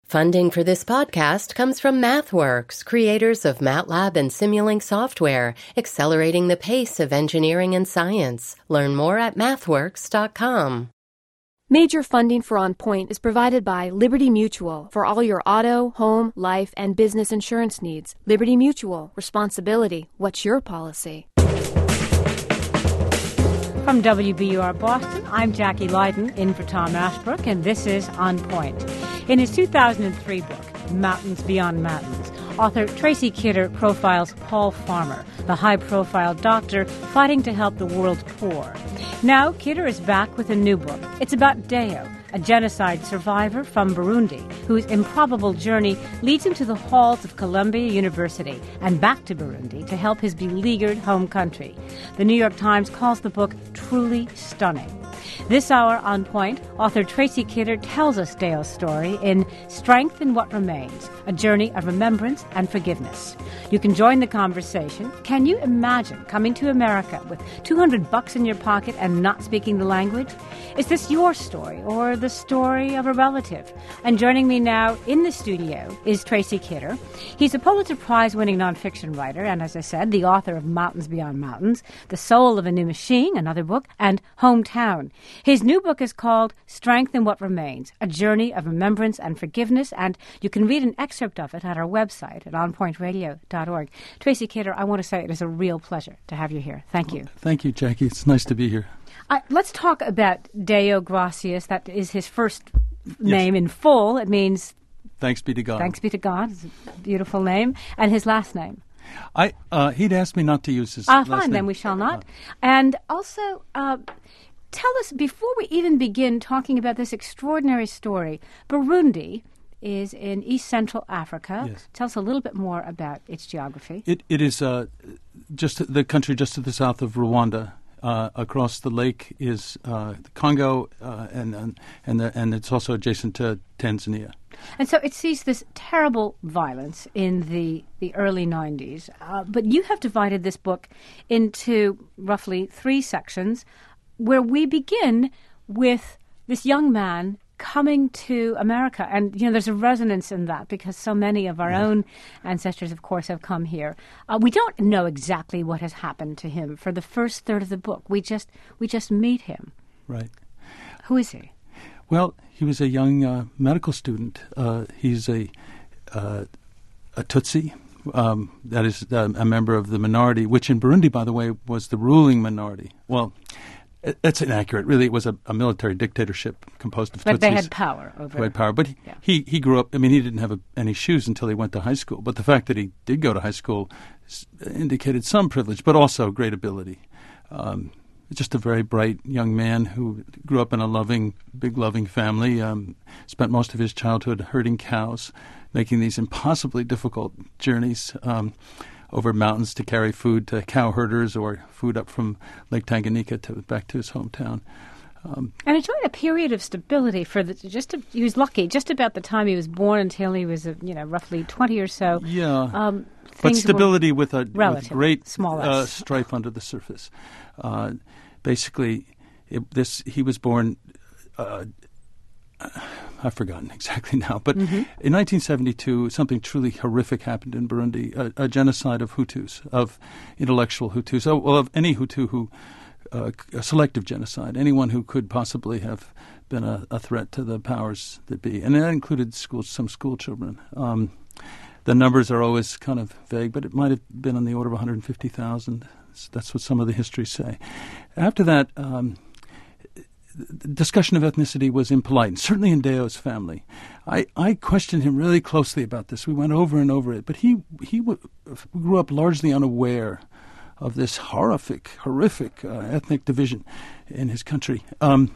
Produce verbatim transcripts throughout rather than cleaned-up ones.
Funding for this podcast comes from MathWorks, creators of MATLAB and Simulink software, accelerating the pace of engineering and science. Learn more at mathworks dot com. Major funding for On Point is provided by Liberty Mutual for all your auto, home, life, and business insurance needs. Liberty Mutual. Responsibility. What's your policy? From W B U R Boston, I'm Jackie Leiden, in for Tom Ashbrook, and this is On Point. In his two thousand three book, Mountains Beyond Mountains, author Tracy Kidder profiles Paul Farmer, the high-profile doctor fighting to help the world's poor. Now, Kidder is back with a new book. It's about Deo, a genocide survivor from Burundi, whose improbable journey leads him to the halls of Columbia University and back to Burundi to help his beleaguered home country. The New York Times calls the book truly stunning. This hour on Point, author Tracy Kidder tells us Deo's story in Strength in What Remains, a journey of remembrance and forgiveness. You can join the conversation. Can you imagine coming to America with two hundred bucks in your pocket and not speaking the language? Is this your story or the story of a relative? And joining me now in the studio is Tracy Kidder. He's a Pulitzer Prize-winning nonfiction writer and, as I said, the author of Mountains Beyond Mountains, The Soul of a New Machine, another book, and Hometown. His new book is called Strength in What Remains, a journey of remembrance and forgiveness, and you can read an excerpt of it at our website at on point radio dot org. Tracy Kidder, I want to say it is a real pleasure to have you here. Thank you. Thank you, Jackie. It's nice to be here. Uh, let's talk about Deo Gracias. That is his first name yes. in full. It means... Thanks be to God. Thanks be to God. It's a beautiful name. And his last name? I uh, He'd asked me not to use his ah, last fine, name. Then we shall not. Uh, and also... Uh, Tell us, before we even begin talking about this extraordinary story, Burundi is in East Central Africa. Yes. Tell us a little bit more about its geography. It It is uh, just the country just to the south of Rwanda. Uh, across the lake is uh, the Congo, uh, and and and, the, and it's also adjacent to Tanzania. And so it sees this terrible violence in the, the early nineties. Uh, but you have divided this book into roughly three sections, where we begin with this young man coming to America. And, you know, there's a resonance in that because so many of our yeah. own ancestors, of course, have come here. Uh, we don't know exactly what has happened to him for the first third of the book. We just we just meet him. Right. Who is he? Well, he was a young uh, medical student. Uh, he's a, uh, a Tutsi. Um, that is uh, a member of the minority, which in Burundi, by the way, was the ruling minority. Well... That's inaccurate. Really, it was a, a military dictatorship composed of Tutsis. But they had power over... Who had power. But he, yeah. he, he grew up... I mean, he didn't have a, any shoes until he went to high school. But the fact that he did go to high school indicated some privilege, but also great ability. Um, just a very bright young man who grew up in a loving, big loving family, um, spent most of his childhood herding cows, making these impossibly difficult journeys um over mountains to carry food to cow herders or food up from Lake Tanganyika to back to his hometown. Um, and enjoyed a period of stability for the just. To, he was lucky just about the time he was born until he was, uh, you know, roughly twenty or so. Yeah, um, but stability with a with great small uh, strife under the surface. Uh, basically, it, this he was born. Uh, I've forgotten exactly now, but mm-hmm. in nineteen seventy-two, something truly horrific happened in Burundi, a, a genocide of Hutus, of intellectual Hutus, oh, well, of any Hutu who, uh, a selective genocide, anyone who could possibly have been a, a threat to the powers that be. And that included school, some school children. Um, the numbers are always kind of vague, but it might have been on the order of one hundred fifty thousand. That's what some of the histories say. After that... Um, The discussion of ethnicity was impolite, certainly in Deo's family. I, I questioned him really closely about this. We went over and over it, but he he w- grew up largely unaware of this horrific, horrific uh, ethnic division in his country. Um,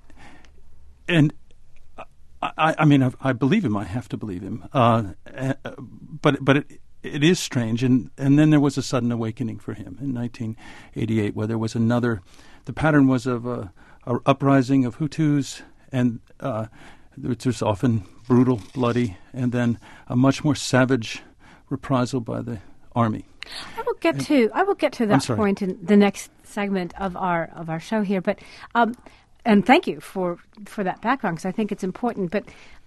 and I, I mean, I, I believe him. I have to believe him. Uh, uh, but but it, it is strange. And, and then there was a sudden awakening for him in nineteen eighty-eight, where there was another. The pattern was of a A uprising of Hutus, and uh, which was often brutal, bloody, and then a much more savage reprisal by the army. I will get and, to I will get to that point in the next segment of our of our show here, but um, and thank you for for that background because I think it's important. But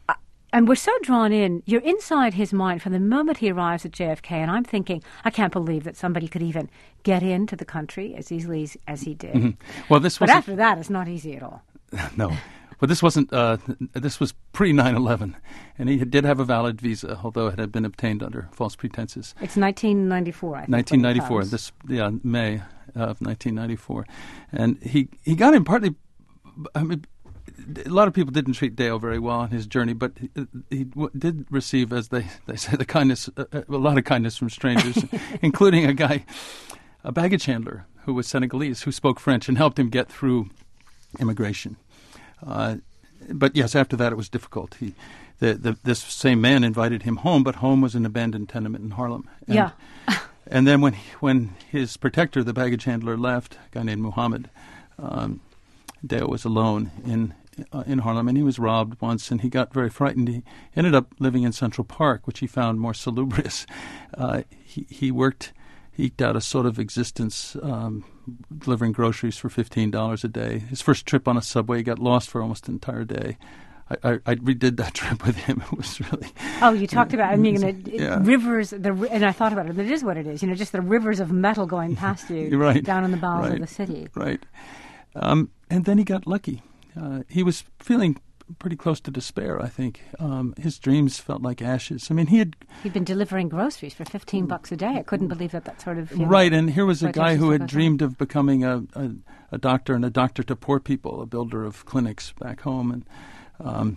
And we're so drawn in. You're inside his mind from the moment he arrives at J F K, and I'm thinking, I can't believe that somebody could even get into the country as easily as, as he did. Mm-hmm. Well, this but wasn't, after that, it's not easy at all. No. But this wasn't, uh, this was pre nine eleven, and he did have a valid visa, although it had been obtained under false pretenses. It's nineteen ninety-four, I think. nineteen ninety-four, this, yeah, May of nineteen ninety-four. And he, he got in partly, I mean, a lot of people didn't treat Deo very well on his journey, but he, he w- did receive, as they, they say, the kindness, uh, a lot of kindness from strangers, including a guy, a baggage handler who was Senegalese, who spoke French and helped him get through immigration. Uh, but yes, after that it was difficult. He, the, the, this same man invited him home, but home was an abandoned tenement in Harlem. And, yeah. and then when he, when his protector, the baggage handler, left, a guy named Muhammad, um, Deo was alone in uh, in Harlem, and he was robbed once, and he got very frightened. He ended up living in Central Park, which he found more salubrious. Uh, he, he worked, he eked out a sort of existence um, delivering groceries for fifteen dollars a day. His first trip on a subway, he got lost for almost an entire day. I, I, I redid that trip with him. It was really... Oh, you talked about, I mean, it, yeah. rivers, the, and I thought about it, and it is what it is, you know, just the rivers of metal going past you right. down in the bowels right. of the city. Right. Um, and then he got lucky. Uh, he was feeling pretty close to despair, I think. Um, his dreams felt like ashes. I mean, he had... He'd been delivering groceries for fifteen bucks a day. I couldn't believe that that sort of... You know, right, and here was a guy who had on. dreamed of becoming a, a, a doctor and a doctor to poor people, a builder of clinics back home. And um,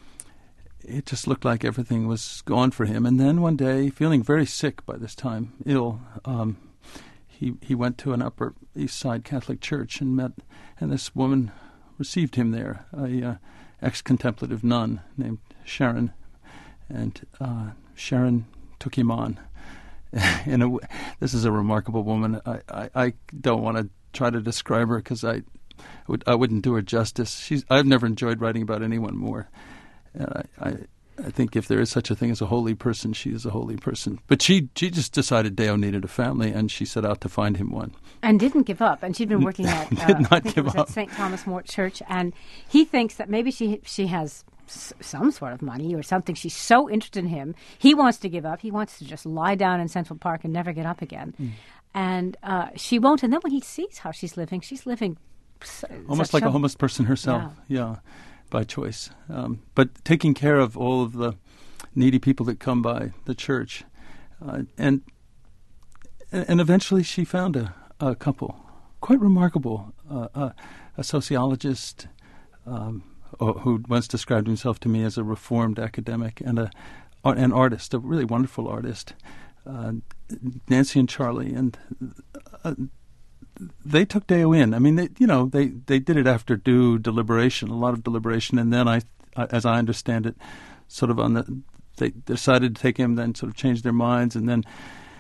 it just looked like everything was gone for him. And then one day, feeling very sick by this time, ill, um, he, he went to an Upper East Side Catholic church and met... And this woman received him there, a uh, ex-contemplative nun named Sharon. And uh, Sharon took him on. In a, this is a remarkable woman. I, I, I don't want to try to describe her because I, would, I wouldn't do her justice. She's, I've never enjoyed writing about anyone more. And I, I, I think if there is such a thing as a holy person, she is a holy person. But she, she just decided Deo needed a family, and she set out to find him one. And didn't give up. And she'd been working at, uh, Did not I think give it was up. at Saint Thomas More Church, and he thinks that maybe she she has s- some sort of money or something. She's so interested in him. He wants to give up. He wants to just lie down in Central Park and never get up again. Mm. And uh, she won't. And then when he sees how she's living, she's living... S- Almost like a homeless person herself. Yeah. yeah. By choice, um, but taking care of all of the needy people that come by the church, uh, and and eventually she found a, a couple, quite remarkable, uh, uh, a sociologist um, who once described himself to me as a reformed academic, and a an artist, a really wonderful artist, uh, Nancy and Charlie, and. Uh, They took Deo in. I mean, they, you know, they, they did it after due deliberation, a lot of deliberation, and then I, as I understand it, sort of on the, they decided to take him, then sort of changed their minds, and then,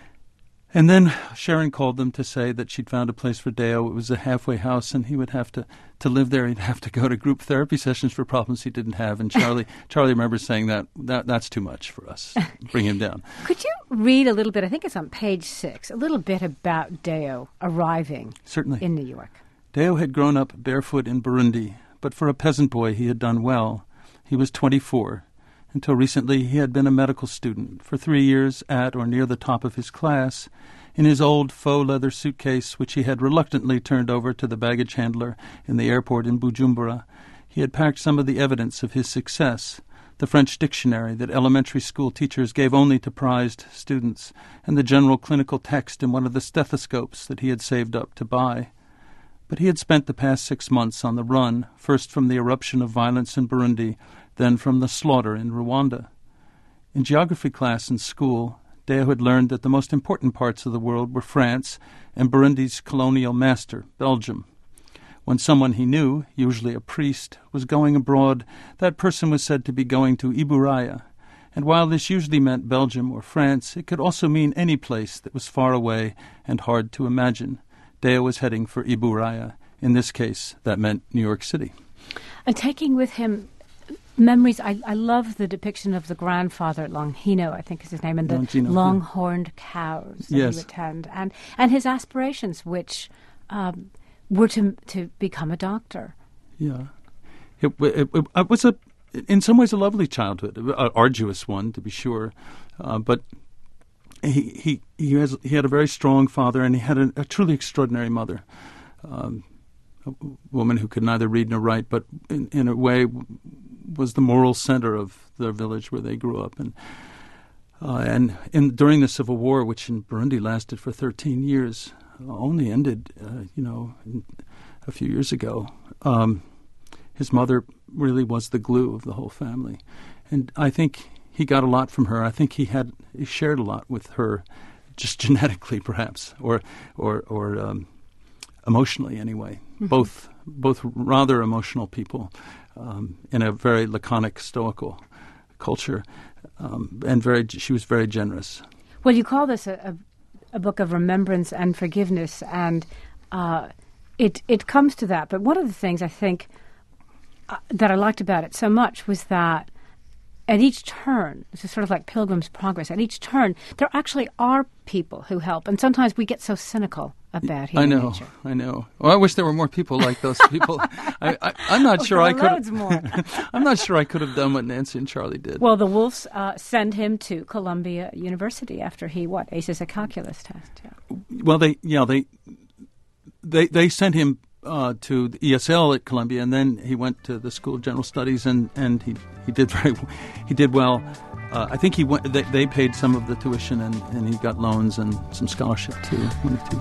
and then Sharon called them to say that she'd found a place for Deo. It was a halfway house, and he would have to, to live there. He'd have to go to group therapy sessions for problems he didn't have. And Charlie, Charlie remembers saying that, that that's too much for us. Bring him down. Could you read a little bit? I think it's on page six. A little bit about Deo arriving Certainly. in New York. Deo had grown up barefoot in Burundi, but for a peasant boy he had done well. He was twenty-four. Until recently he had been a medical student for three years at or near the top of his class. In his old faux leather suitcase, which he had reluctantly turned over to the baggage handler in the airport in Bujumbura, he had packed some of the evidence of his success, the French dictionary that elementary school teachers gave only to prized students, and the general clinical text in one of the stethoscopes that he had saved up to buy. But he had spent the past six months on the run, first from the eruption of violence in Burundi, then from the slaughter in Rwanda. In geography class in school, Deo had learned that the most important parts of the world were France and Burundi's colonial master, Belgium. When someone he knew, usually a priest, was going abroad, that person was said to be going to Iburaya. And while this usually meant Belgium or France, it could also mean any place that was far away and hard to imagine. Deo was heading for Iburaya. In this case, that meant New York City. And taking with him memories, I, I love the depiction of the grandfather, Longino, I think is his name, and the Longino, long-horned yeah. cows that yes. he would tend, and, and his aspirations, which um, were to to become a doctor. Yeah. It, it, it, it was a in some ways, a lovely childhood, an arduous one, to be sure. Uh, but he he he, has, he had a very strong father, and he had a, a truly extraordinary mother, um, a woman who could neither read nor write, but in, in a way was the moral center of their village where they grew up. And uh, and in, during the Civil War, which in Burundi lasted for thirteen years, only ended, uh, you know, a few years ago. Um, his mother really was the glue of the whole family, and I think he got a lot from her. I think he had he shared a lot with her, just genetically, perhaps, or or or um, emotionally, anyway. Mm-hmm. Both both rather emotional people um, in a very laconic, stoical culture, um, and very she was very generous. Well, you call this a. a a book of remembrance and forgiveness, and uh, it it comes to that. But one of the things I think uh, that I liked about it so much was that at each turn, this is sort of like Pilgrim's Progress, at each turn, there actually are people who help. And sometimes we get so cynical about human I know, nature. I know. Well, I wish there were more people like those people. I, I, I'm not oh, sure I could. Loads more. I'm not sure I could have done what Nancy and Charlie did. Well, the Wolves uh, send him to Columbia University after he what aces a calculus test. Yeah. Well, they yeah they they they sent him uh, to the E S L at Columbia, and then he went to the School of General Studies, and, and he he did very he did well. Uh, I think he went. They, they paid some of the tuition, and, and he got loans and some scholarship too. One or two.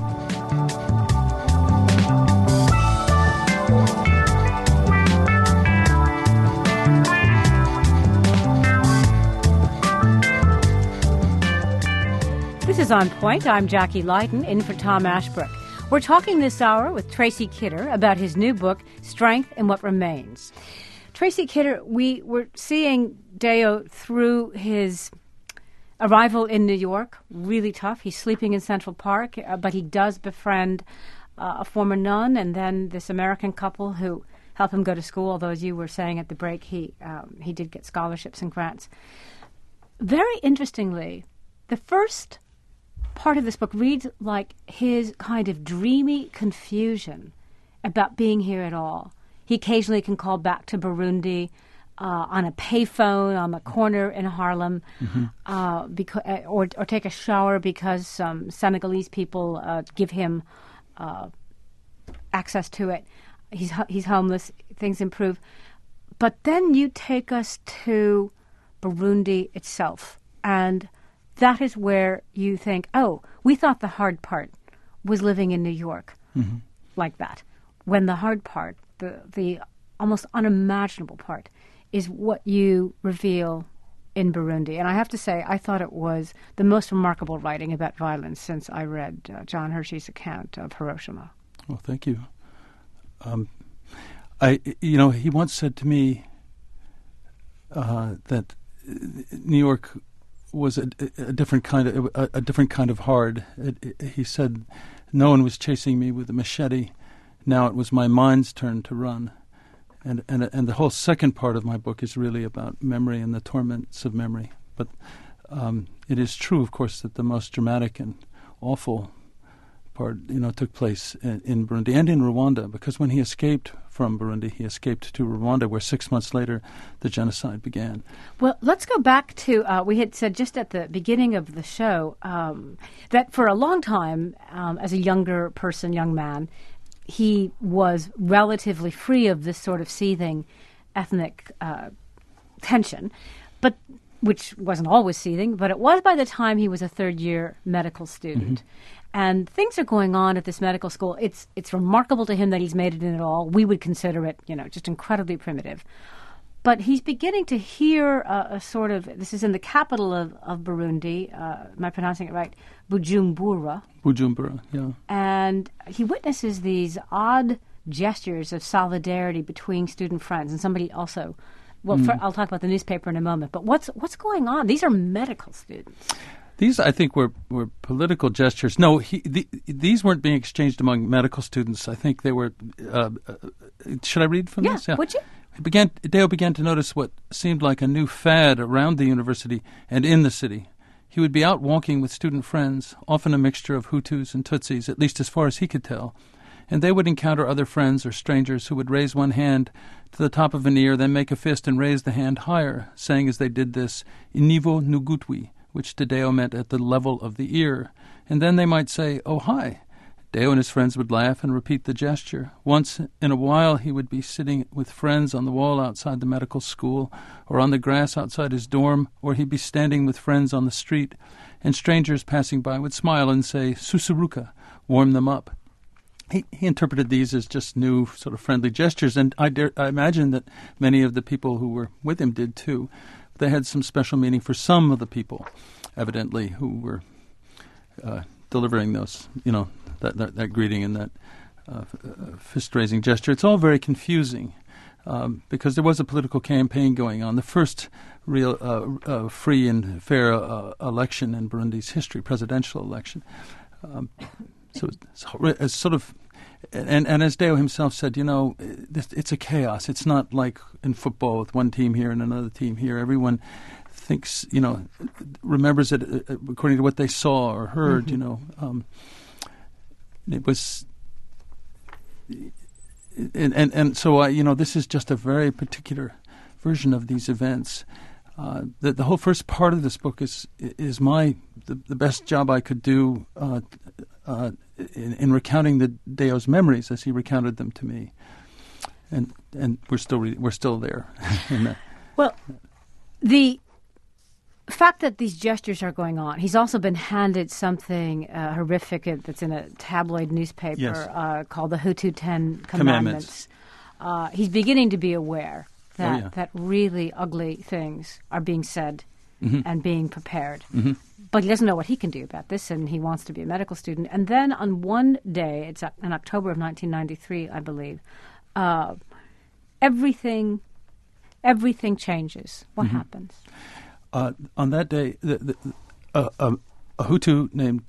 This is On Point. I'm Jackie Lydon, in for Tom Ashbrook. We're talking this hour with Tracy Kidder about his new book, Strength and What Remains. Tracy Kidder, we were seeing Deo through his arrival in New York, really tough. He's sleeping in Central Park, uh, but he does befriend uh, a former nun and then this American couple who help him go to school, although as you were saying at the break, he um, he did get scholarships and grants. Very interestingly, the first part of this book reads like his kind of dreamy confusion about being here at all. He occasionally can call back to Burundi uh, on a payphone on the corner in Harlem, mm-hmm. uh, beca- or, or take a shower because some Senegalese people uh, give him uh, access to it. He's he's homeless. Things improve. But then you take us to Burundi itself, and that is where you think, oh, we thought the hard part was living in New York mm-hmm. like that, when the hard part, the the almost unimaginable part, is what you reveal in Burundi. And I have to say, I thought it was the most remarkable writing about violence since I read uh, John Hershey's account of Hiroshima. Well, thank you. Um, I, you know, he once said to me uh, that New York was a, a different kind of a, a different kind of hard. It, it, he said, "No one was chasing me with a machete. Now it was my mind's turn to run." And and and the whole second part of my book is really about memory and the torments of memory. But um, it is true, of course, that the most dramatic and awful part, you know, took place in, in Burundi and in Rwanda, because when he escaped from Burundi, he escaped to Rwanda, where six months later the genocide began. Well, let's go back to, uh, we had said just at the beginning of the show um, that for a long time, um, as a younger person, young man, he was relatively free of this sort of seething ethnic uh, tension, but which wasn't always seething, but it was by the time he was a third-year medical student. Mm-hmm. And things are going on at this medical school. It's it's remarkable to him that he's made it in at all. We would consider it, you know, just incredibly primitive. But he's beginning to hear uh, a sort of, this is in the capital of, of Burundi, uh, am I pronouncing it right? Bujumbura. Bujumbura, yeah. And he witnesses these odd gestures of solidarity between student friends. And somebody also, well, mm. for, I'll talk about the newspaper in a moment. But what's what's going on? These are medical students. These, I think, were, were political gestures. No, he, the, these weren't being exchanged among medical students. I think they were. Uh, uh, should I read from yeah, this? Yeah, would you? He began. Deo began to notice what seemed like a new fad around the university and in the city. He would be out walking with student friends, often a mixture of Hutus and Tutsis, at least as far as he could tell, and they would encounter other friends or strangers who would raise one hand to the top of an ear, then make a fist and raise the hand higher, saying as they did this, "Inivo nugutwi," which to Deo meant at the level of the ear. And then they might say, "Oh, hi." Deo and his friends would laugh and repeat the gesture. Once in a while he would be sitting with friends on the wall outside the medical school, or on the grass outside his dorm, or he'd be standing with friends on the street, and strangers passing by would smile and say, "Susuruka," warm them up. He, he interpreted these as just new sort of friendly gestures, and I, dare, I imagine that many of the people who were with him did too. They had some special meaning for some of the people, evidently, who were uh, delivering those, you know, that, that, that greeting and that uh, fist-raising gesture. It's all very confusing um, because there was a political campaign going on. The first real uh, uh, free and fair uh, election in Burundi's history, presidential election. Um, so it's, it's sort of, and, and as Deo himself said, you know, this, it's a chaos. It's not like in football with one team here and another team here. Everyone thinks, you know, remembers it according to what they saw or heard, mm-hmm. you know. Um, it was, and, and, and so, I, you know, this is just a very particular version of these events. Uh, the, the whole first part of this book is is my the, the best job I could do uh, uh, in, in recounting the Deo's memories as he recounted them to me, and and we're still re- we're still there. in that. Well, the fact that these gestures are going on, he's also been handed something uh, horrific that's in a tabloid newspaper yes. uh, called the Hutu Ten Commandments. Commandments. Uh, he's beginning to be aware that, oh, yeah. that really ugly things are being said mm-hmm. and being prepared. Mm-hmm. But he doesn't know what he can do about this, and he wants to be a medical student. And then on one day, it's in October of nineteen ninety-three, I believe, uh, everything everything changes. What mm-hmm. happens? Uh, on that day, the, the, uh, uh, a Hutu named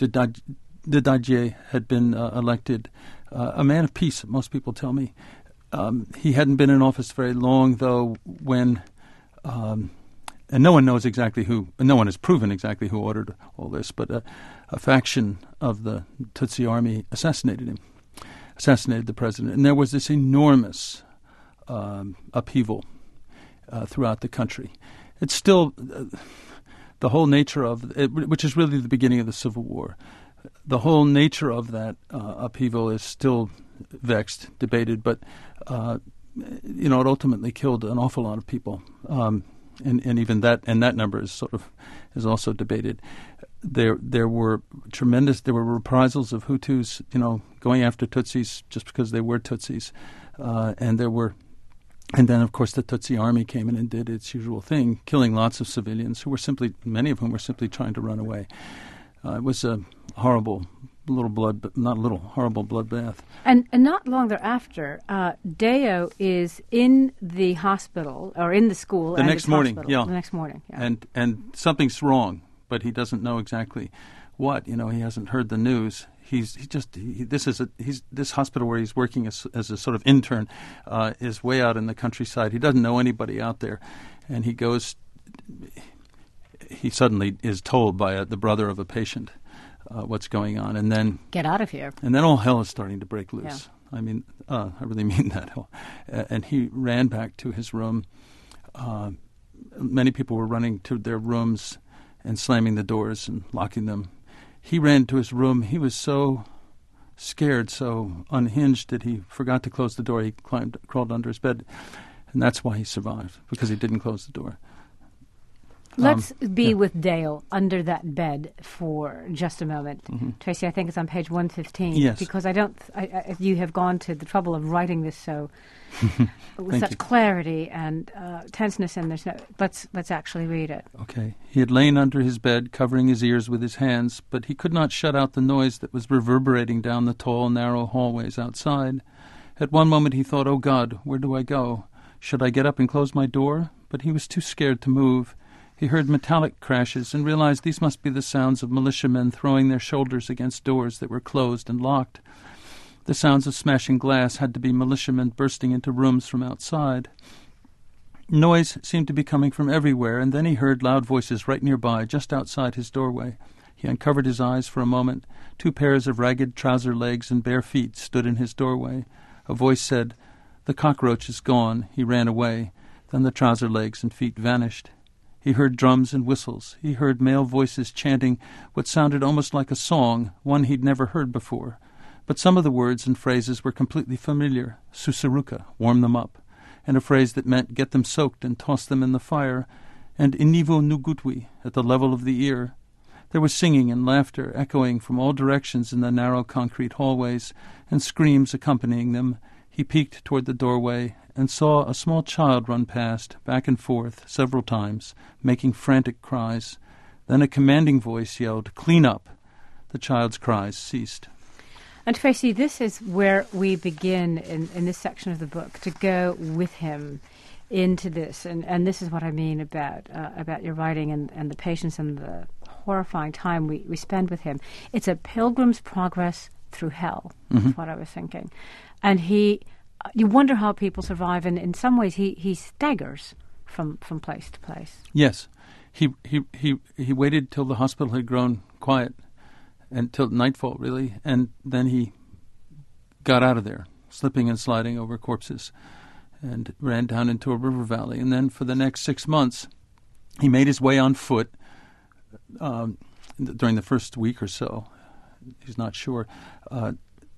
Dedajie had been uh, elected, uh, a man of peace, most people tell me. Um, he hadn't been in office very long, though, when, um, and no one knows exactly who, no one has proven exactly who ordered all this, but a, a faction of the Tutsi army assassinated him, assassinated the president. And there was this enormous um, upheaval uh, throughout the country. It's still uh, the whole nature of it, which is really the beginning of the Civil War. The whole nature of that uh, upheaval is still vexed, debated, but uh, you know, it ultimately killed an awful lot of people, um, and, and even that and that number is sort of is also debated. There there were tremendous there were reprisals of Hutus, you know, going after Tutsis just because they were Tutsis, uh, and there were. And then, of course, the Tutsi army came in and did its usual thing, killing lots of civilians who were simply, many of whom were simply trying to run away. Uh, it was a horrible little blood, not a little, horrible bloodbath. And, and not long thereafter, uh, Deo is in the hospital, or in the school. The and next morning, hospital. yeah. The next morning, yeah. And, and something's wrong, but he doesn't know exactly what. You know, he hasn't heard the news. He's he just he, this is a he's this hospital where he's working as, as a sort of intern uh, is way out in the countryside. He doesn't know anybody out there, and he goes. He suddenly is told by a, the brother of a patient uh, what's going on, and then get out of here. And then all hell is starting to break loose. Yeah. I mean, uh, I really mean that. Uh, and he ran back to his room. Uh, many people were running to their rooms and slamming the doors and locking them. He ran to his room. He was so scared, so unhinged that he forgot to close the door. He climbed, crawled under his bed, and that's why he survived, because he didn't close the door. Let's um, be yeah. with Deo under that bed for just a moment. Mm-hmm. Tracy, I think it's on page one fifteen. Yes. Because I don't, I, I, you have gone to the trouble of writing this so with such you. clarity and uh, tenseness, and there's no, let's, let's actually read it. Okay. He had lain under his bed, covering his ears with his hands, but he could not shut out the noise that was reverberating down the tall, narrow hallways outside. At one moment he thought, "Oh God, where do I go? Should I get up and close my door?" But he was too scared to move. He heard metallic crashes and realized these must be the sounds of militiamen throwing their shoulders against doors that were closed and locked. The sounds of smashing glass had to be militiamen bursting into rooms from outside. Noise seemed to be coming from everywhere, and then he heard loud voices right nearby, just outside his doorway. He He uncovered his eyes for a moment. Two pairs of ragged trouser legs and bare feet stood in his doorway. A voice said, "The cockroach is gone." He ran away. Then the trouser legs and feet vanished. He heard drums and whistles. He heard male voices chanting what sounded almost like a song, one he'd never heard before. But some of the words and phrases were completely familiar. Susaruka, warm them up, and a phrase that meant get them soaked and toss them in the fire, and inivo nugutwi, at the level of the ear. There was singing and laughter echoing from all directions in the narrow concrete hallways, and screams accompanying them. He peeked toward the doorway and saw a small child run past, back and forth, several times, making frantic cries. Then a commanding voice yelled, "Clean up!" The child's cries ceased. And Tracy, this is where we begin in, in this section of the book, to go with him into this. And, and this is what I mean about uh, about your writing and, and the patience and the horrifying time we, we spend with him. It's a pilgrim's progress through hell, mm-hmm. is what I was thinking. And he, you wonder how people survive, and in some ways he, he staggers from, from place to place. Yes. He, he, he, he waited till the hospital had grown quiet, until nightfall, really, and then he got out of there, slipping and sliding over corpses, and ran down into a river valley. And then for the next six months, he made his way on foot um, during the first week or so, he's not sure, uh,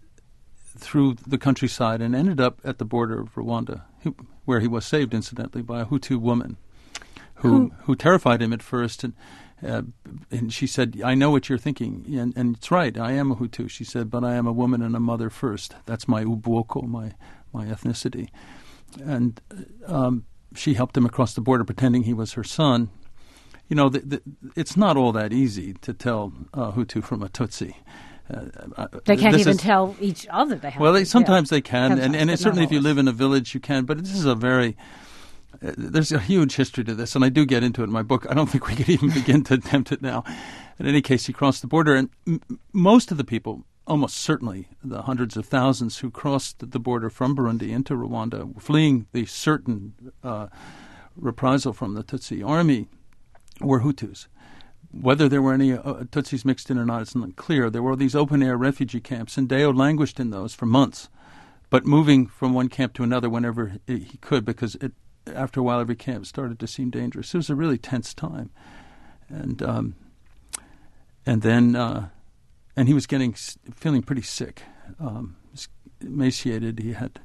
through the countryside, and ended up at the border of Rwanda, where he was saved, incidentally, by a Hutu woman who, who, who terrified him at first, and Uh, and she said, "I know what you're thinking, and, and it's right. I am a Hutu," she said, "but I am a woman and a mother first. That's my Ubwoko, my my ethnicity." And um, she helped him across the border, pretending he was her son. You know, the, the, it's not all that easy to tell a Hutu from a Tutsi. Uh, they can't even is, tell each other. They have well, they, to, sometimes yeah. they can, sometimes, and, and it's certainly if you live in a village, you can. But this is a very Uh, there's a huge history to this, and I do get into it in my book. I don't think we could even begin to attempt it now. In any case, he crossed the border, and m- most of the people, almost certainly the hundreds of thousands who crossed the border from Burundi into Rwanda, fleeing the certain uh, reprisal from the Tutsi army, were Hutus. Whether there were any uh, Tutsis mixed in or not, it's not clear. There were these open-air refugee camps, and Deo languished in those for months, but moving from one camp to another whenever he could, because it after a while, every camp started to seem dangerous. It was a really tense time, and um, and then uh, and he was getting feeling pretty sick, um, emaciated. He had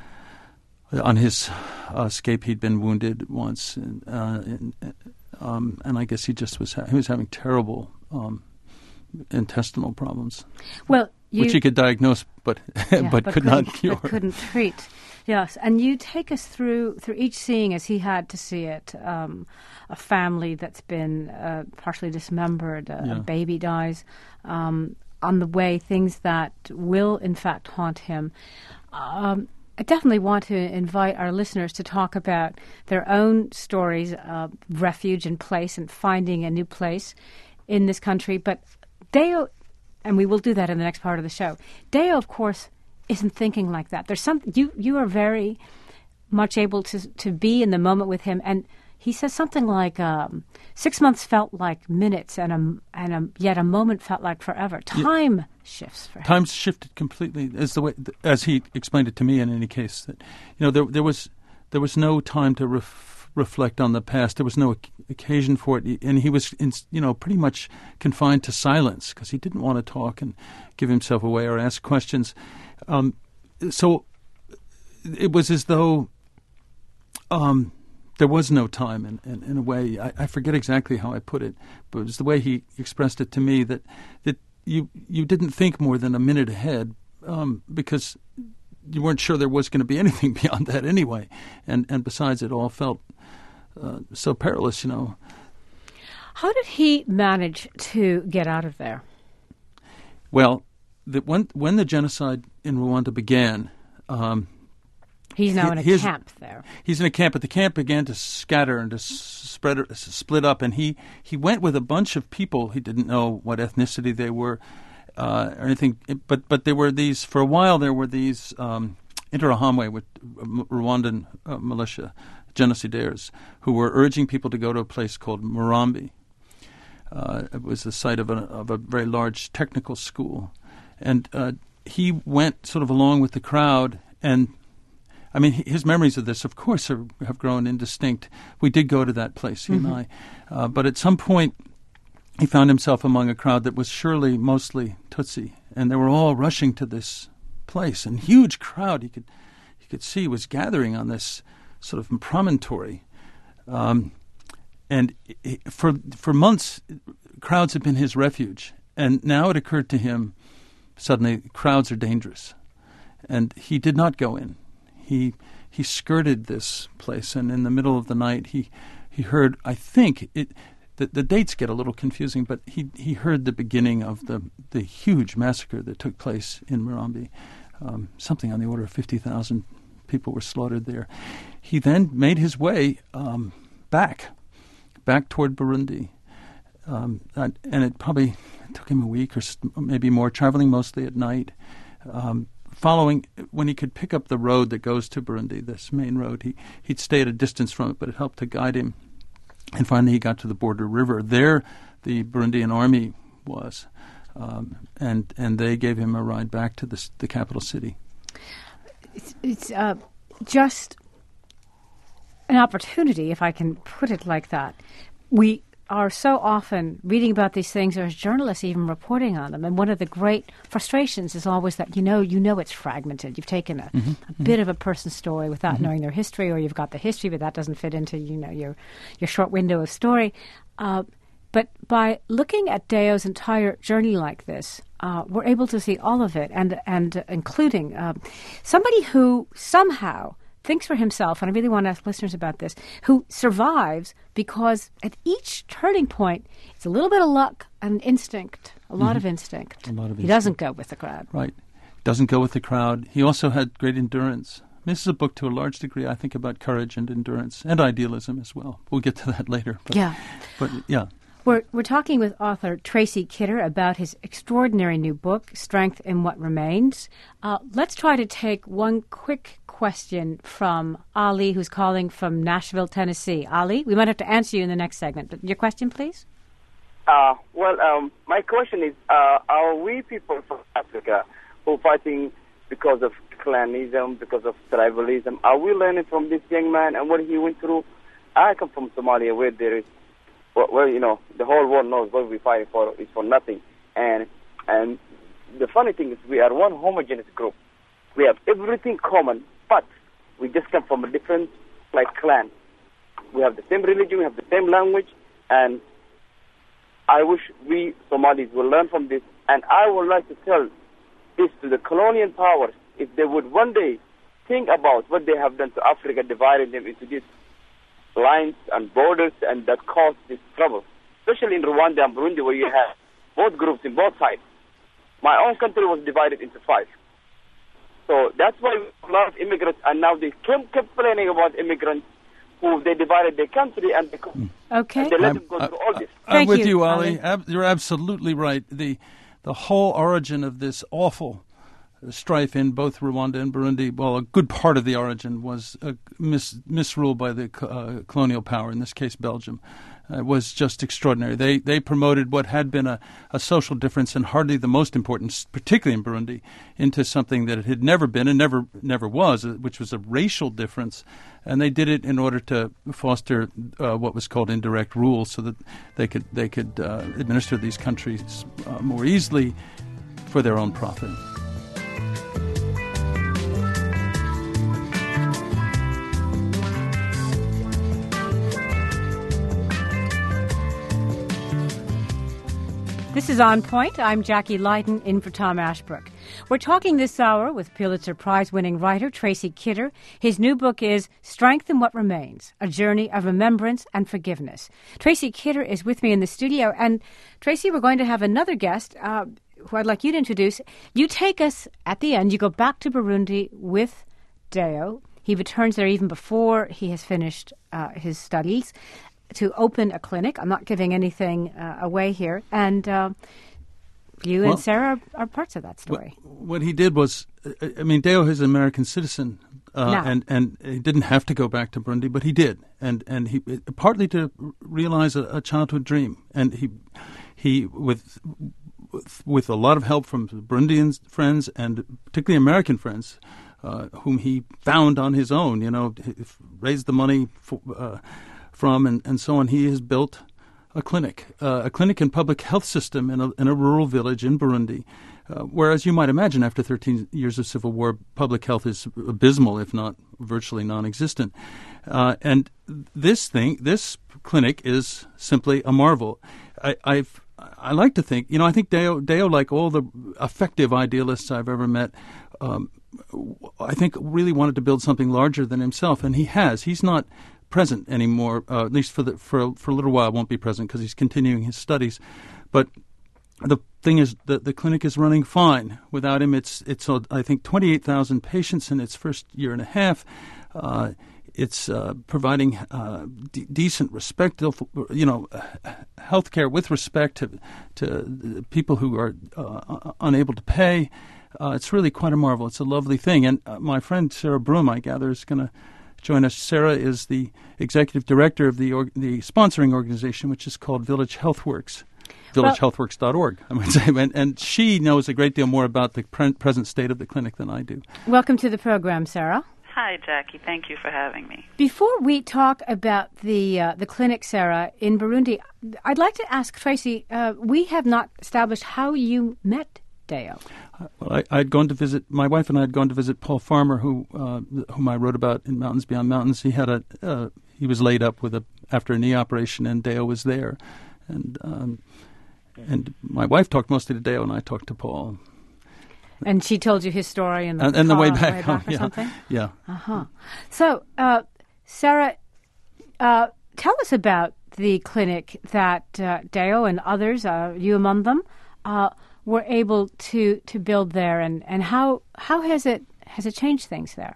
on his uh, escape he'd been wounded once, and uh, and, um, and I guess he just was ha- he was having terrible um, intestinal problems. Well, you, which he could diagnose, but yeah, but, but could not cure. But couldn't treat. Yes, and you take us through through each seeing as he had to see it. Um, a family that's been uh, partially dismembered, a, yeah. a baby dies. Um, on the way, things that will in fact haunt him. Um, I definitely want to invite our listeners to talk about their own stories of refuge and place and finding a new place in this country. But Deo, and we will do that in the next part of the show. Deo, of course, isn't thinking like that. There's some you you are very much able to to be in the moment with him, and he says something like um, six months felt like minutes, and a and a, yet a moment felt like forever. Time yeah. shifts for him. Time shifted completely, as the way as he explained it to me. In any case, that you know there there was there was no time to ref, reflect on the past. There was no occasion for it, and he was in, you know pretty much confined to silence because he didn't want to talk and give himself away or ask questions. Um, so it was as though um, there was no time in, in, in a way. I, I forget exactly how I put it, but it was the way he expressed it to me that, that you you didn't think more than a minute ahead um, because you weren't sure there was going to be anything beyond that anyway. And, and besides, it all felt uh, so perilous, you know. How did he manage to get out of there? Well, The, when, when the genocide in Rwanda began, um, he's now he, in a camp there. He's in a camp, but the camp began to scatter and to spread, split up. And he, he went with a bunch of people. He didn't know what ethnicity they were uh, or anything. But but there were these for a while. There were these um, Interahamwe with Rwandan uh, militia genocidaires who were urging people to go to a place called Murambi. Uh, it was the site of a, of a very large technical school. And uh, he went sort of along with the crowd. And, I mean, his memories of this, of course, are, have grown indistinct. We did go to that place, he mm-hmm. and I. Uh, but at some point, he found himself among a crowd that was surely mostly Tutsi. And they were all rushing to this place. And huge crowd, he could, he could see, was gathering on this sort of promontory. Um, and it, for for months, crowds had been his refuge. And now it occurred to him, suddenly, crowds are dangerous. And he did not go in. He he skirted this place, and in the middle of the night, he, he heard, I think, it. The, the dates get a little confusing, but he, he heard the beginning of the, the huge massacre that took place in Murambi. Um, something on the order of fifty thousand people were slaughtered there. He then made his way um, back, back toward Burundi. Um, and, and it probably took him a week or maybe more, traveling mostly at night. Um, following, when he could pick up the road that goes to Burundi, this main road, he, he'd stay at a distance from it, but it helped to guide him. And finally he got to the border river. There the Burundian army was, um, and and they gave him a ride back to the, the capital city. It's, it's uh, just an opportunity, if I can put it like that. We are so often reading about these things, or as journalists even reporting on them, and one of the great frustrations is always that you know you know it's fragmented. You've taken a, mm-hmm, a mm-hmm. bit of a person's story without mm-hmm. knowing their history, or you've got the history, but that doesn't fit into you know your your short window of story. Uh, but by looking at Deo's entire journey like this, uh, we're able to see all of it, and and uh, including uh, somebody who somehow thinks for himself, and I really want to ask listeners about this, who survives because at each turning point, it's a little bit of luck and instinct, a lot mm-hmm. of instinct. A lot of he instinct. doesn't go with the crowd. Right. Doesn't go with the crowd. He also had great endurance. This is a book to a large degree, I think, about courage and endurance and idealism as well. We'll get to that later. But, yeah. But, yeah. We're, we're talking with author Tracy Kidder about his extraordinary new book, Strength in What Remains. Uh, let's try to take one quick question from Ali, who's calling from Nashville, Tennessee. Ali, we might have to answer you in the next segment, but your question, please? Uh, well, um, my question is, uh, are we people from Africa who are fighting because of clanism, because of tribalism, are we learning from this young man and what he went through? I come from Somalia, where there is Well, you know, the whole world knows what we're fighting for is for nothing. And and the funny thing is we are one homogeneous group. We have everything common, but we just come from a different, like, clan. We have the same religion, we have the same language, and I wish we Somalis will learn from this. And I would like to tell this to the colonial powers, if they would one day think about what they have done to Africa, dividing them into these lines and borders, and that caused this trouble, especially in Rwanda and Burundi, where you have both groups in both sides. My own country was divided into five. So that's why we have a lot of immigrants, and now they kept complaining about immigrants who they divided their country and they, okay. and they let I'm, them go I, through all this. I'm Thank with you, you, Ali. Ali. Ab- you're absolutely right. The the whole origin of this awful strife in both Rwanda and Burundi, well, a good part of the origin was a mis- misrule by the uh, colonial power, in this case Belgium. Uh, was just extraordinary. They they promoted what had been a, a social difference, and hardly the most important, particularly in Burundi, into something that it had never been and never never was, which was a racial difference. And they did it in order to foster uh, what was called indirect rule, so that they could they could uh, administer these countries uh, more easily for their own profit. This is On Point. I'm Jackie Leiden, in for Tom Ashbrook. We're talking this hour with Pulitzer Prize-winning writer Tracy Kidder. His new book is Strength in What Remains, A Journey of Remembrance and Forgiveness. Tracy Kidder is with me in the studio. And, Tracy, we're going to have another guest uh, who I'd like you to introduce. You take us, at the end, you go back to Burundi with Deo. He returns there even before he has finished uh, his studies, to open a clinic. I'm not giving anything uh, away here. And uh, you well, and Sarah are, are parts of that story. What, what he did was, I mean, Deo is an American citizen, uh, no. and and he didn't have to go back to Burundi, but he did, and and he partly to realize a, a childhood dream, and he he with. With, with a lot of help from Burundian friends and particularly American friends, uh, whom he found on his own, you know, raised the money for, uh, from and, and so on. He has built a clinic, uh, a clinic and public health system in a, in a rural village in Burundi, uh, where, as you might imagine, after thirteen years of civil war, public health is abysmal, if not virtually non-existent. Uh, and this thing, this clinic is simply a marvel. I, I've I like to think, you know, I think Deo, Deo, like all the effective idealists I've ever met, um, I think really wanted to build something larger than himself, and he has. He's not present anymore, uh, at least for the, for for a little while. Won't be present because he's continuing his studies. But the thing is, the the clinic is running fine without him. It's it's uh, I think twenty-eight thousand patients in its first year and a half. Uh, It's uh, providing uh, d- decent, respectful, you know, health care with respect to to people who are uh, unable to pay. Uh, it's really quite a marvel. It's a lovely thing. And uh, my friend Sarah Broom, I gather, is going to join us. Sarah is the executive director of the or- the sponsoring organization, which is called Village Healthworks, village health works dot org, I would say. And, and she knows a great deal more about the pre- present state of the clinic than I do. Welcome to the program, Sarah. Hi, Jackie. Thank you for having me. Before we talk about the uh, the clinic, Sarah, in Burundi, I'd like to ask Tracy, uh, we have not established how you met Deo. Uh, well, I, I'd gone to visit, my wife and I had gone to visit Paul Farmer, who uh, whom I wrote about in Mountains Beyond Mountains. He had a uh, he was laid up with a after a knee operation, and Deo was there. And um, and my wife talked mostly to Deo, and I talked to Paul. And she told you his story in the and, and car the way on back, the way back or yeah, something? Yeah. Uh-huh. So, uh, Sarah, uh, tell us about the clinic that uh, Deo and others, uh, you among them, uh, were able to, to build there, and, and how how has it has it changed things there?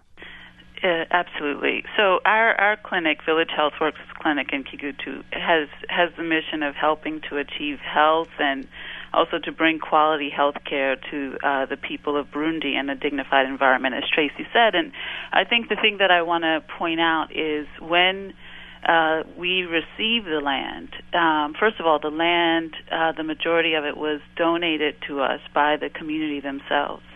Uh, absolutely. So our, our clinic, Village Healthworks Clinic in Kigutu, has has the mission of helping to achieve health and also to bring quality health care to uh, the people of Burundi in a dignified environment, as Tracy said. And I think the thing that I want to point out is when uh, we received the land, um, first of all, the land, uh, the majority of it was donated to us by the community themselves.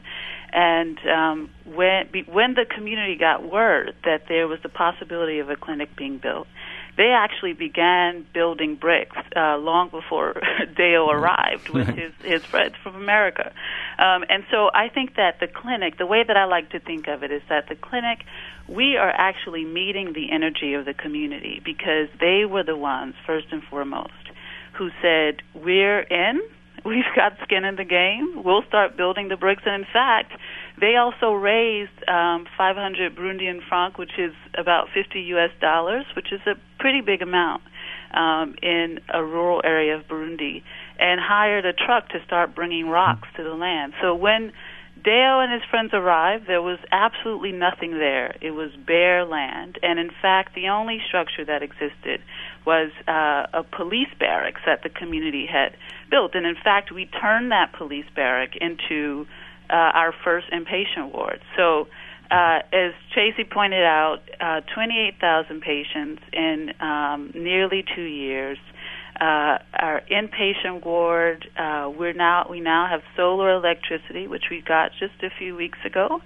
And um, when when the community got word that there was the possibility of a clinic being built, they actually began building bricks uh, long before Deo arrived with his, his friends from America. Um, and so I think that the clinic, the way that I like to think of it is that the clinic, we are actually meeting the energy of the community because they were the ones, first and foremost, who said, we're in. We've got skin in the game. We'll start building the bricks. And in fact, they also raised um, five hundred Burundian franc, which is about fifty U S dollars, which is a pretty big amount um, in a rural area of Burundi, and hired a truck to start bringing rocks to the land. So when Deo and his friends arrived, there was absolutely nothing there. It was bare land. And in fact, the only structure that existed was uh, a police barracks that the community had built. And in fact, we turned that police barrack into uh, our first inpatient ward. So uh, as Tracy pointed out, uh, twenty-eight thousand patients in um, nearly two years. Uh, our inpatient ward, uh, we're now we now have solar electricity, which we got just a few weeks ago,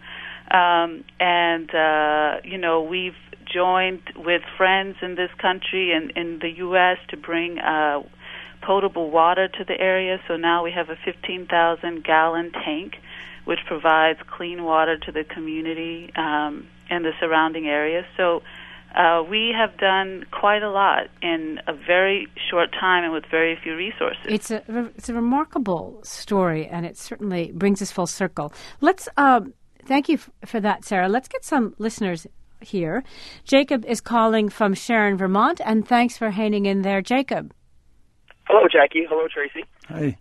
um, and uh, you know we've joined with friends in this country and in the U S to bring uh, potable water to the area. So now we have a fifteen thousand gallon tank, which provides clean water to the community um, and the surrounding areas. So. Uh, we have done quite a lot in a very short time and with very few resources. It's a it's a remarkable story, and it certainly brings us full circle. Let's um, thank you f- for that, Sarah. Let's get some listeners here. Jacob is calling from Sharon, Vermont, and thanks for hanging in there, Jacob. Hello, Jackie. Hello, Tracy. Hi.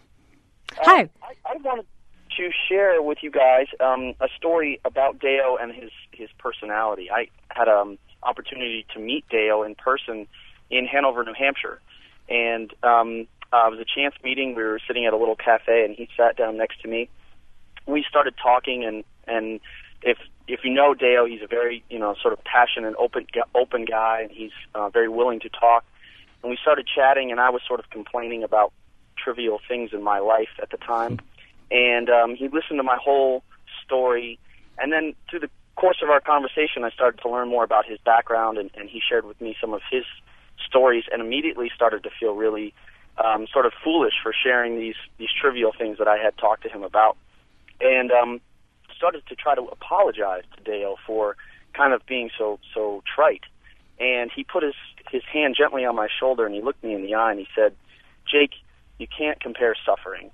Hi. Uh, I, I wanted to share with you guys um, a story about Deo and his, his personality. I had um opportunity to meet Deo in person in Hanover, New Hampshire. And um, uh, it was a chance meeting. We were sitting at a little cafe, and he sat down next to me. We started talking, and, and if if you know Deo, he's a very, you know, sort of passionate, open, open guy, and he's uh, very willing to talk. And we started chatting, and I was sort of complaining about trivial things in my life at the time. And um, he listened to my whole story. And then through the course of our conversation, I started to learn more about his background, and, and he shared with me some of his stories, and immediately started to feel really um, sort of foolish for sharing these, these trivial things that I had talked to him about. And um, started to try to apologize to Deo for kind of being so so trite. And he put his, his hand gently on my shoulder, and he looked me in the eye, and he said, Jake, you can't compare suffering.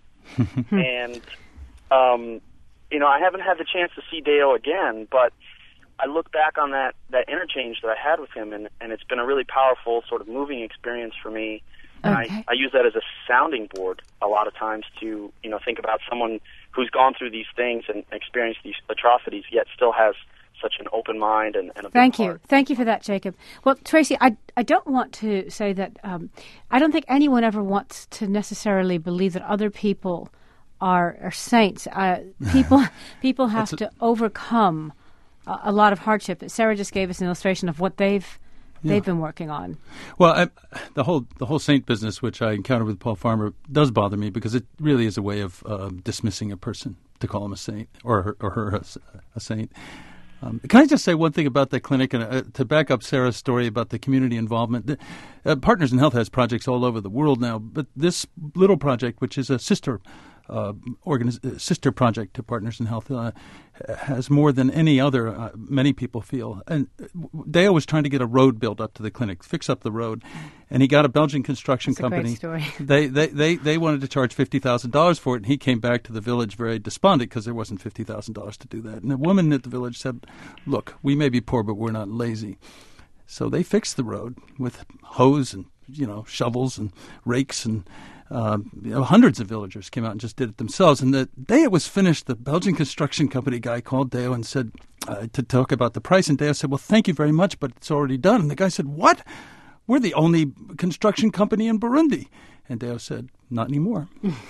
and, um, you know, I haven't had the chance to see Deo again, but I look back on that, that interchange that I had with him, and, and it's been a really powerful, sort of moving experience for me. And okay. I, I use that as a sounding board a lot of times to, you know, think about someone who's gone through these things and experienced these atrocities, yet still has such an open mind and, and a big Thank you. heart. Thank you for that, Jacob. Well, Tracy, I, I don't want to say that um, I don't think anyone ever wants to necessarily believe that other people are, are saints. Uh, people people have a- to overcome a, a lot of hardship. Sarah just gave us an illustration of what they've Yeah. they've been working on. Well, I, the whole the whole saint business, which I encountered with Paul Farmer, does bother me because it really is a way of uh, dismissing a person to call him a saint or her, or her a, a saint. Um, can I just say one thing about that clinic, and uh, to back up Sarah's story about the community involvement? The, uh, Partners in Health has projects all over the world now, but this little project, which is a sister uh, organiz- sister project to Partners in Health, uh, has more than any other, uh, many people feel. And Deo was trying to get a road built up to the clinic, fix up the road, and he got a Belgian construction That's a company. great story. They, they, they, they wanted to charge fifty thousand dollars for it, and he came back to the village very despondent because there wasn't fifty thousand dollars to do that. And the woman at the village said, look, we may be poor, but we're not lazy. So they fixed the road with hose and, you know, shovels and rakes, and uh, you know, hundreds of villagers came out and just did it themselves. And the day it was finished, the Belgian construction company guy called Deo and said uh, to talk about the price. And Deo said, well, thank you very much, but it's already done. And the guy said, what? We're the only construction company in Burundi. And Deo said, not anymore.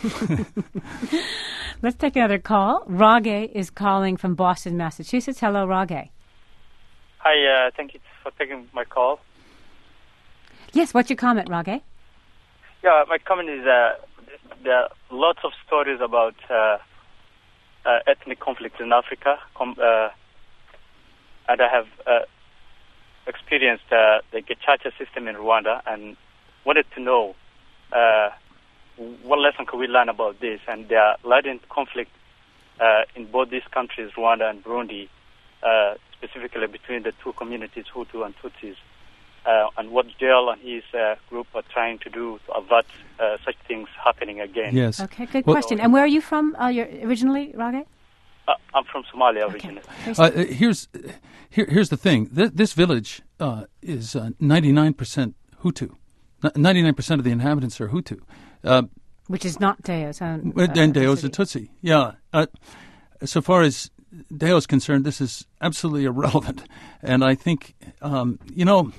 Let's take another call. Rage is calling from Boston, Massachusetts. Hello, Rage. Hi, uh, thank you for taking my call. Yes, what's your comment, Rage? Yeah, my comment is uh, there are lots of stories about uh, uh, ethnic conflicts in Africa, com- uh, and I have uh, experienced uh, the Gacaca system in Rwanda and wanted to know uh, what lesson could we learn about this, and there are latent conflict uh, in both these countries, Rwanda and Burundi, uh, specifically between the two communities, Hutu and Tutsis. Uh, and what Dale and his uh, group are trying to do to avert uh, such things happening again. Yes. Okay, good Well- question. And where are you from uh, you're originally, Rage? Uh, I'm from Somalia Okay. originally. Uh, here's here, here's the thing. Th- this village uh, is uh, ninety-nine percent Hutu. N- ninety-nine percent of the inhabitants are Hutu. Uh, Which is not Deo's own. and uh, Deo's a city. Tutsi. Yeah. Uh, so far as Deo is concerned, this is absolutely irrelevant. And I think, um, you know,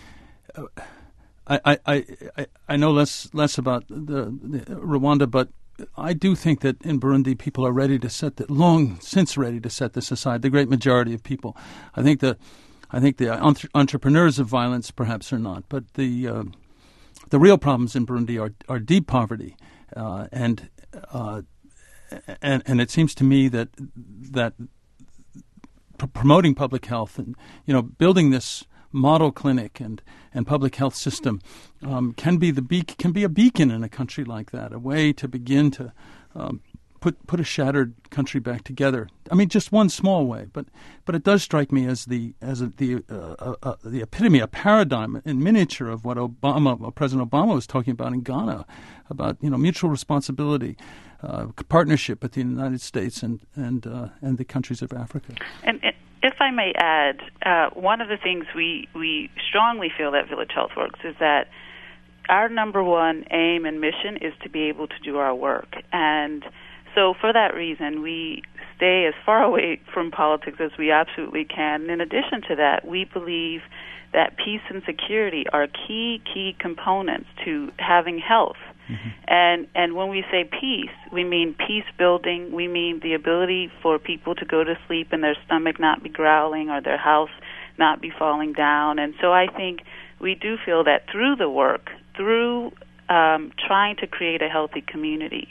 I, I, I, I know less less about the, the Rwanda, but I do think that in Burundi people are ready to set that long since ready to set this aside. The great majority of people, I think the, I think the entre- entrepreneurs of violence perhaps are not, but the uh, the real problems in Burundi are are deep poverty, uh, and uh, and and it seems to me that that pr- promoting public health and you know building this model clinic and, and public health system um, can be the be- can be a beacon in a country like that, a way to begin to um, put put a shattered country back together. I mean, just one small way, but but it does strike me as the as a, the uh, uh, the epitome, a paradigm in miniature of what Obama, uh, President Obama was talking about in Ghana, about you know mutual responsibility, uh, partnership between the United States and and uh, and the countries of Africa. And if I may add, uh, one of the things we, we strongly feel at Village Health Works is that our number one aim and mission is to be able to do our work. And so for that reason, we stay as far away from politics as we absolutely can. And in addition to that, we believe that peace and security are key, key components to having health. Mm-hmm. And and when we say peace, we mean peace building. We mean the ability for people to go to sleep and their stomach not be growling or their house not be falling down. And so I think we do feel that through the work, through um, trying to create a healthy community,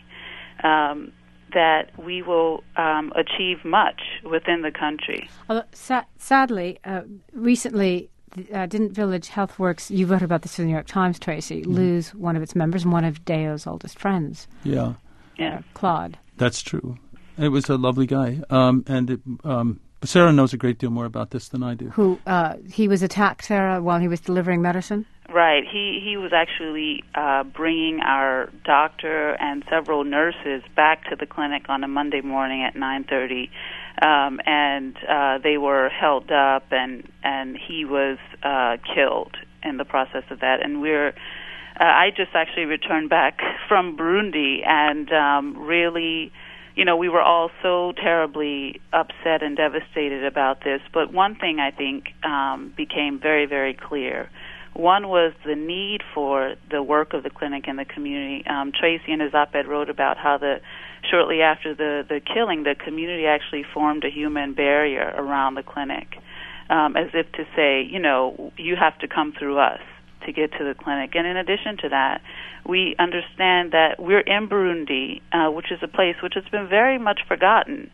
um, that we will um, achieve much within the country. Although, sa- sadly, uh, recently, uh, didn't Village Healthworks, you wrote about this in the New York Times, Tracy, mm-hmm. lose one of its members and one of Deo's oldest friends. Yeah. Yeah. Uh, Claude. That's true. It was a lovely guy. Um, and it, um, Sarah knows a great deal more about this than I do. Who, uh, he was attacked, Sarah, while he was delivering medicine? Right. He he was actually uh, bringing our doctor and several nurses back to the clinic on a Monday morning at nine thirty, um, and uh, they were held up, and and he was uh, killed in the process of that. And we're uh, I just actually returned back from Burundi, and um, really, you know, we were all so terribly upset and devastated about this. But one thing I think um, became very, very clear. One was the need for the work of the clinic in the community. Um, Tracy in his op-ed wrote about how the shortly after the, the killing, the community actually formed a human barrier around the clinic, um, as if to say, you know, you have to come through us to get to the clinic. And in addition to that, we understand that we're in Burundi, uh, which is a place which has been very much forgotten.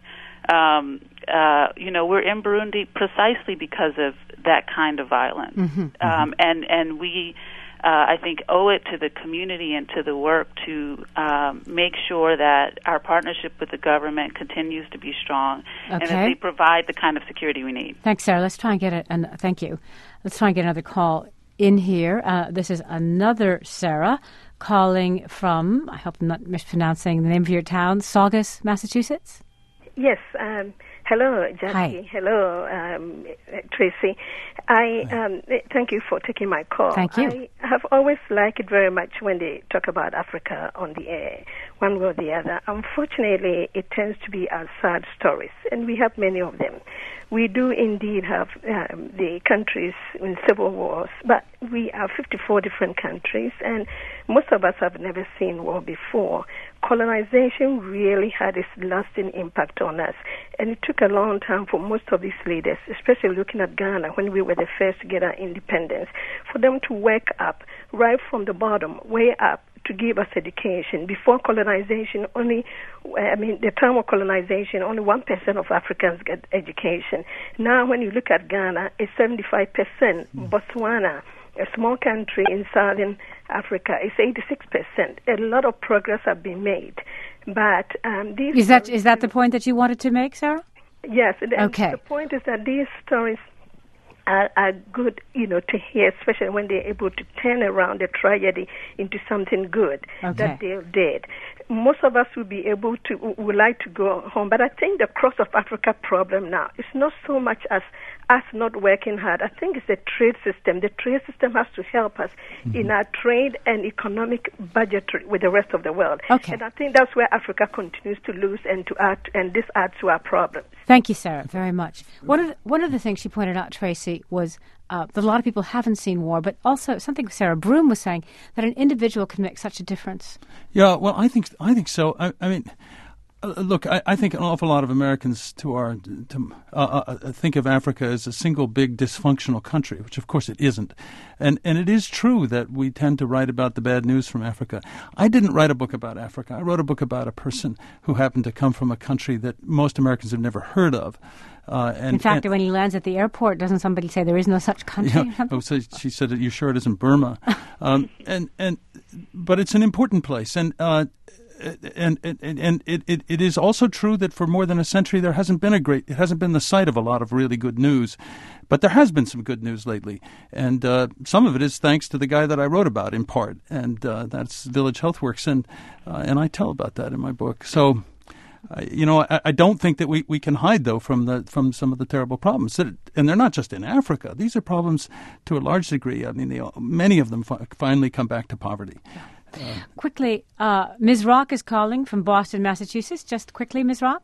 Um, uh, you know, we're in Burundi precisely because of that kind of violence. Mm-hmm, um, mm-hmm. And, and we, uh, I think, owe it to the community and to the work to um, make sure that our partnership with the government continues to be strong okay. and that they provide the kind of security we need. Thanks, Sarah. Let's try and get it. And thank you. Let's try and get another call in here. Uh, this is another Sarah calling from, I hope I'm not mispronouncing the name of your town, Saugus, Massachusetts. Yes. Um, hello, Jackie. Hi. Hello, um, Tracy. I um, thank you for taking my call. Thank you. I have always liked it very much when they talk about Africa on the air, one way or the other. Unfortunately, it tends to be our sad stories, and we have many of them. We do indeed have um, the countries in civil wars, but we are fifty-four different countries, and most of us have never seen war before. Colonization really had its lasting impact on us, and it took a long time for most of these leaders, especially looking at Ghana when we were the first to get our independence, for them to wake up right from the bottom, way up, to give us education. Before colonization, only, I mean, the time of colonization, only one percent of Africans get education. Now, when you look at Ghana, it's seventy-five percent. Mm. Botswana, a small country in southern Africa, is eighty-six percent. A lot of progress have been made. But um, these is that is that the point that you wanted to make, Sarah? Yes. Okay. The point is that these stories Are, are good, you know, to hear, especially when they're able to turn around the tragedy into something good okay. that they did. Most of us will be able to, would like to go home, but I think the cross of Africa problem now is not so much as us not working hard. I think it's the trade system. The trade system has to help us mm-hmm. in our trade and economic budgetary with the rest of the world. Okay. And I think that's where Africa continues to lose and to add, and this adds to our problems. Thank you, Sarah, very much. One of the, one of the things she pointed out, Tracy, was uh, that a lot of people haven't seen war, but also something Sarah Broom was saying, that an individual can make such a difference. Yeah, well, I think I think so. I, I mean, uh, look, I, I think an awful lot of Americans to our to uh, uh, think of Africa as a single big dysfunctional country, which of course it isn't. And and it is true that we tend to write about the bad news from Africa. I didn't write a book about Africa. I wrote a book about a person who happened to come from a country that most Americans have never heard of. Uh, and, in fact, and, when he lands at the airport, doesn't somebody say there is no such country? Yeah, oh, so she said, "Are you sure it isn't Burma?" um, and and but it's an important place, and uh, and and and it, it it is also true that for more than a century there hasn't been a great, it hasn't been the site of a lot of really good news, but there has been some good news lately, and uh, some of it is thanks to the guy that I wrote about in part, and uh, that's Village Healthworks, and uh, and I tell about that in my book. So. Uh, you know, I, I don't think that we, we can hide, though, from the from some of the terrible problems. That, and they're not just in Africa. These are problems to a large degree. I mean, they, many of them fi- finally come back to poverty. Uh, quickly, uh, Miz Rock is calling from Boston, Massachusetts. Just quickly, Miz Rock.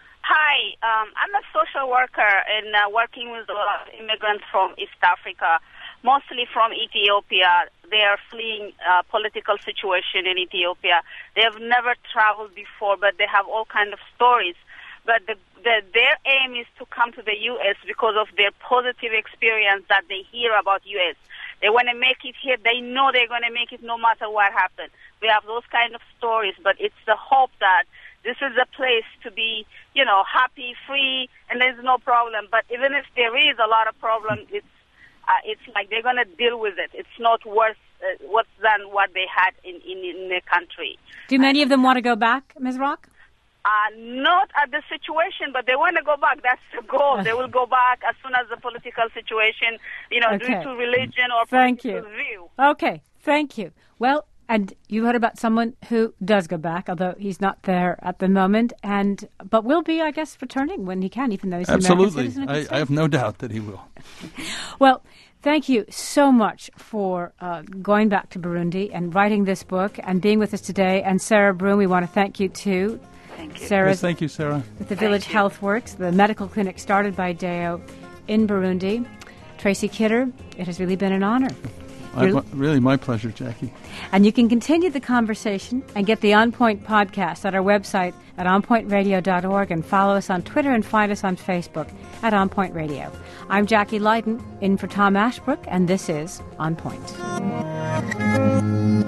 Hi, um, I'm a social worker and uh, working with a lot of immigrants from East Africa, mostly from Ethiopia. they are fleeing a political situation in Ethiopia. They have never traveled before, but they have all kind of stories. But the, the, their aim is to come to the U S because of their positive experience that they hear about U S. They want to make it here. They know they're going to make it no matter what happens. We have those kind of stories, but it's the hope that this is a place to be, you know, happy, free, and there's no problem. But even if there is a lot of problem, it's uh, it's like they're going to deal with it. It's not worse uh, worse than what they had in, in, in their country. Do many of them want to go back, Miz Rock? Uh, not at the situation, but they want to go back. That's the goal. They will go back as soon as the political situation, you know, Okay. due to religion or Thank political you. view. Okay, thank you. Well, and you heard about someone who does go back, although he's not there at the moment, and but will be, I guess, returning when he can, even though he's an American Absolutely. citizen of the I, I States. have no doubt that he will. Well, thank you so much for uh, going back to Burundi and writing this book and being with us today. And Sarah Broom, we want to thank you too. Thank you. Sarah's Yes, thank you, Sarah. with the Village Health Works, the medical clinic started by Deo in Burundi. Tracy Kidder, it has really been an honor. I, You're- really, my pleasure, Jackie. And you can continue the conversation and get the On Point podcast at our website at on point radio dot org and follow us on Twitter and find us on Facebook at On Point Radio. I'm Jackie Lydon, in for Tom Ashbrook, and this is On Point.